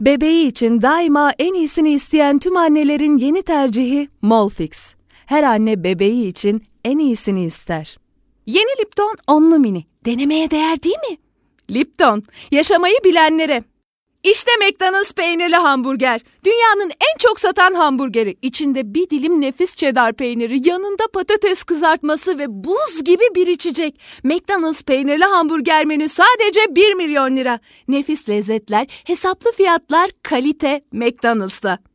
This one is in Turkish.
Bebeği için daima en iyisini isteyen tüm annelerin yeni tercihi Molfix. Her anne bebeği için en iyisini ister. Yeni Lipton Onlu Mini. Denemeye değer değil mi? Lipton, yaşamayı bilenlere. İşte McDonald's peynirli hamburger. Dünyanın en çok satan hamburgeri. İçinde bir dilim nefis cheddar peyniri, yanında patates kızartması ve buz gibi bir içecek. McDonald's peynirli hamburger menü sadece 1 milyon lira. Nefis lezzetler, hesaplı fiyatlar, kalite McDonald's'ta.